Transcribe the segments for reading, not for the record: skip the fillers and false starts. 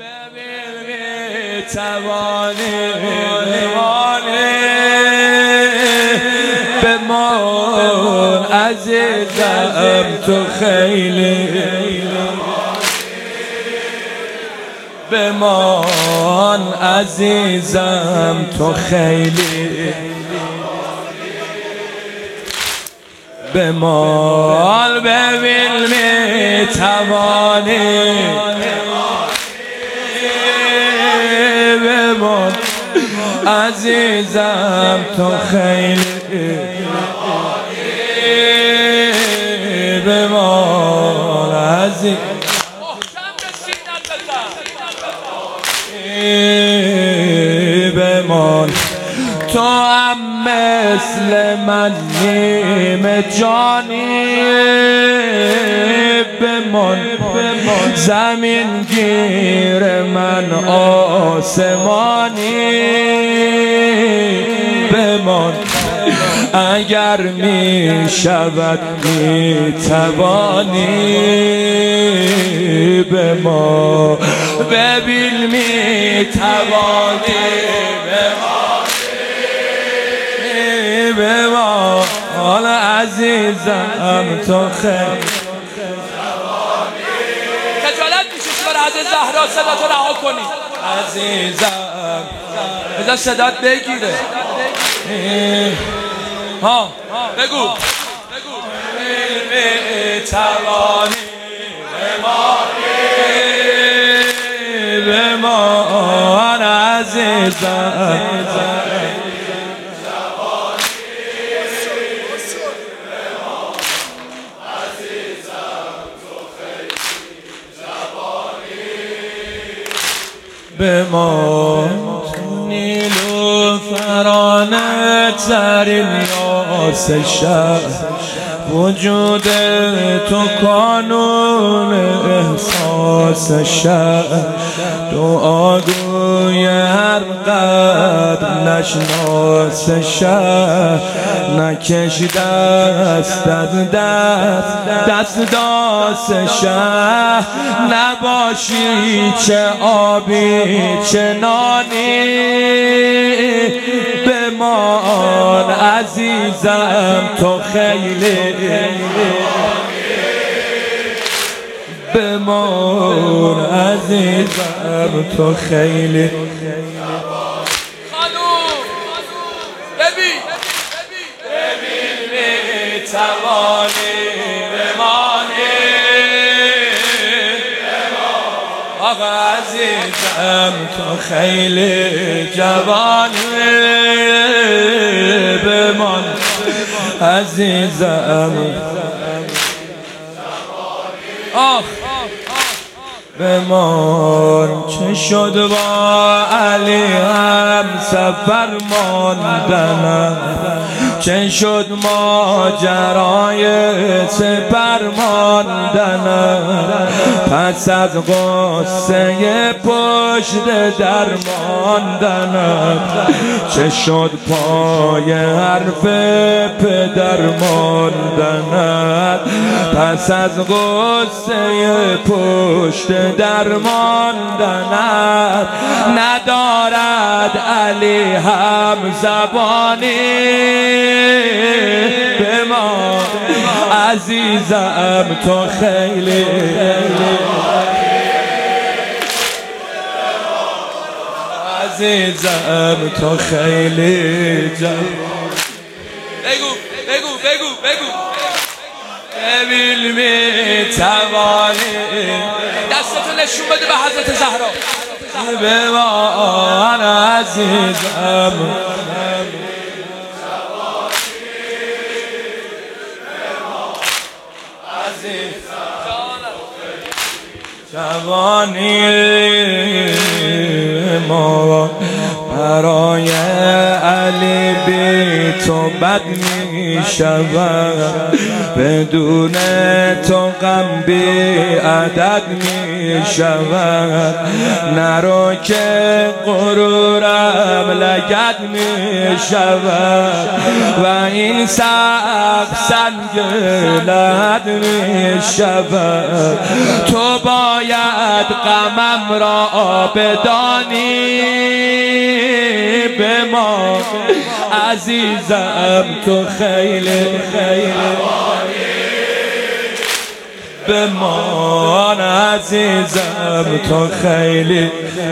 بمان عزیزم تو خیلی بمان عزیزم تو خیلی بمان ببین میتوانی بمان عزیزم تو خیلی بمان عزیزم بمان تو هم مثل من نیمه جانی بمان زمین گیر من آسمانی بمان اگر می شود می توانی بمان ببین می توانی بمان حال عزیزم تو خیلی خجالت میشه برای حضرت زهرا صدا تو رها کنی عزیزم بذار صدات بگیره ها بگو توانی بمان عزیزم بمان نیلوفرانه ترین یاس شهر وجود تو کانون احساس شهر دعاگوی هر قدر نشناس شهر نکش دست دست داس شهر نباشی چه آبی چه نانی بمان عزیزم تو خیلی بمان عزیزم تو خیلی خانوم ببین میتوانی بمانی آقا عزیزم تو خیلی جوانی بمان عزیزم آخ بمان چه شد با علی هم سفر ماندنم چه شد ماجرای سپر ماندنم پس از غصه پشت در ماندنم چه شد پای حرف پدر ماندنم پس از غصه پشت در ماندنم ندارد علی هم زبانی بمان عزیزم تو خیلی عزیزم تو خیلی بگو ببین میتوانی دستتو نشون بده به حضرت زهرا بمان عزیزم جوانی ما برای علی بی تو بد می شود، بدون تو غم بی عدد می شود. نرو که غرورم لگد می شود و این سقف سنگ لحد می شود. تو باید غمم را بدانی، به ما عزیزم تو خیلی بمان عزیزم تو خیلی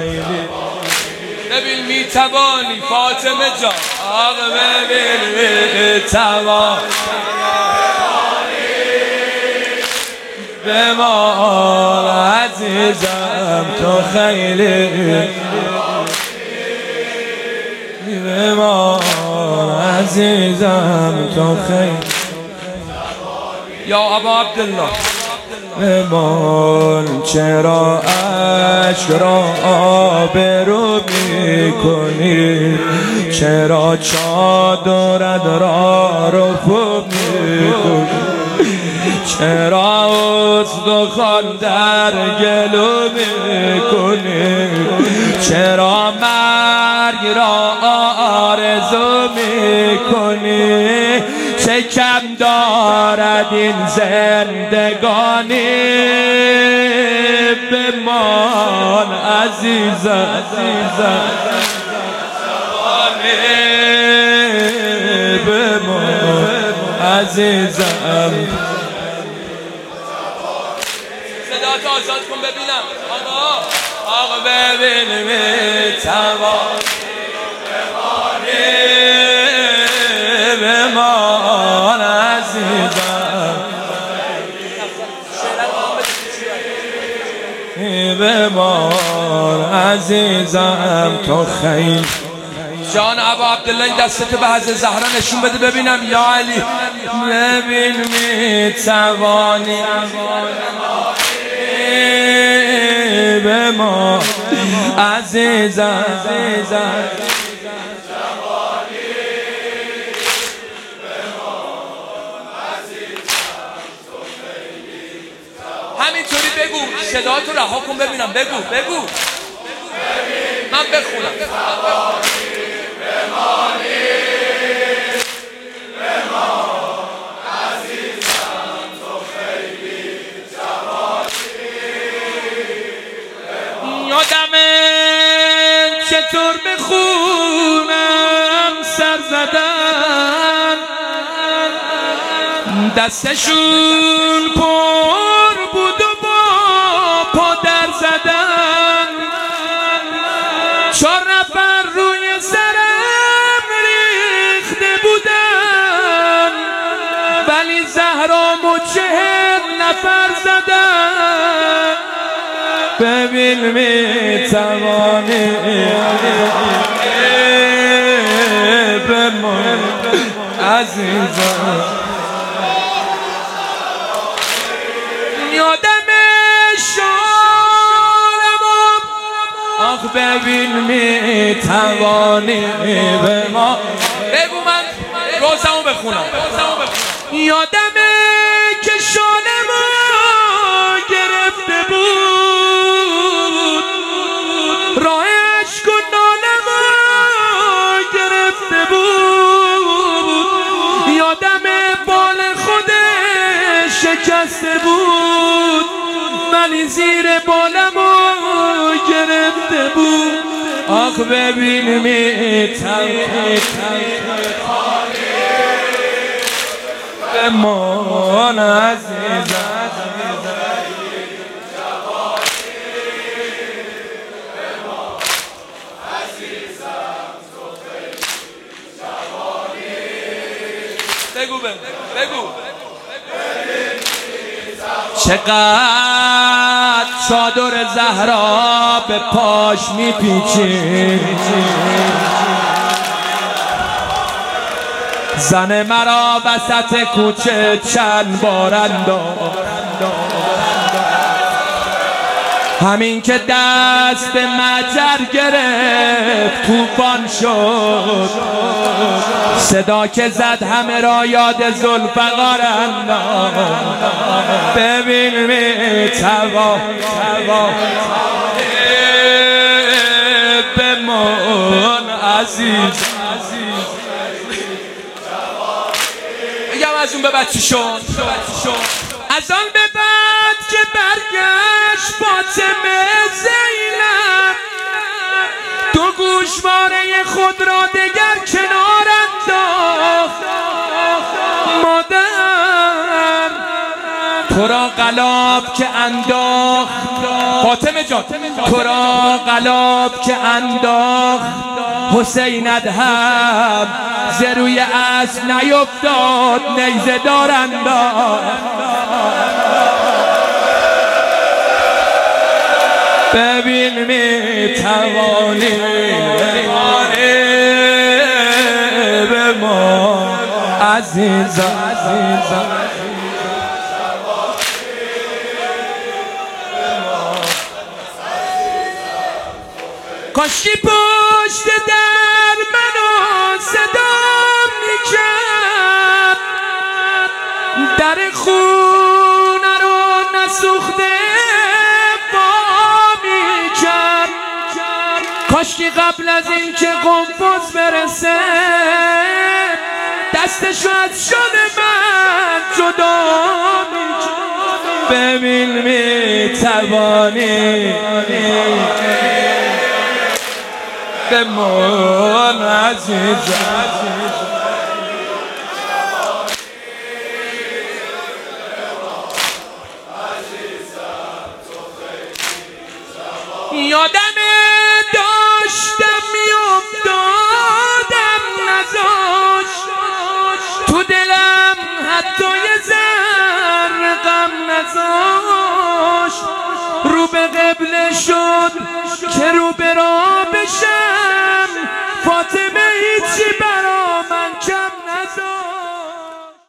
ببین میتوانی فاطمه جان، آقا ببین میتوانی بمان عزیزم تو خیلی بمان عزیزم تو خیلی یا ابا عبدالله. بمان چرا عشق را آبرو می کنی، چرا چادرت را رفو می کنی، چرا استخوان در گلو می کنی، چرا مرگ را آرزو می کنی. چه کم دارد این زندگانی، بمان عزیزم بمان عزیزم. صدات آزاد کن ببینم آقا ببین میتوانی بمان عزیزم بمان عزیزم تو خیلی. جان ابا عبدالله این دستتو به حضرت زهرا نشون بده ببینم. یا علی ببین میتوانی بمان عزیزم همینطوری بگو، صداتو رها کن ببینم. بگو من بخونم. یادمه چطور بخونم سر زدن، دستشون پر بود و با پادر زدن. 4 نفر روی سرم ریخته بودن، ولی زهرا 40 نفر زدن. ببین میتوانی بمان عزیزم. یادم شالمم آخ ببین میتوانی بمان. بگو من روزمو بخونم. یادمه که شالمو گرفته بود، راه عشق و نالمو گرفته بود. یادمه بال خودش شکسته بود، ولی زیر بالمو گرفته بود. آخ ببین میتوانی بمان عزیزم بگو چقدر چادر زهرا به پاش میپیچی، زن مرا وسط کوچه چند بار انداخت. همین که دست مجر گرفت طوفان شد، صدا که زد همه را یاد ذوالفقار انداخت. ببین میتوان بمان عزیز. بگم از اون به بعد چی شد؟ از آن به بعد که برگشت فاطمه زینب، دو گوشواره خود را دگر کنار انداخت. مادر تو را قلاب که انداخت، فاطمه جان تو را قلاب که انداخت، حسین ادهم ز روی اسب نیفتاد، نیزه دار انداخت. ببین میتوانی به ما عزیزم. کاشکی پشت در منو صدا میکرد، در خونه رو نسوخته با میکرد. کاشکی قبل از این که قنفذ برسه دستشو از شان من جدا میکرد. ببین میتوانی بمان عزیزم. یادم داشتم میافتادم نذاشت، تو دلم حتی یه ذره غم نذاشت. رو به قبله شد که رو به راه بشم، فاطمه هیچی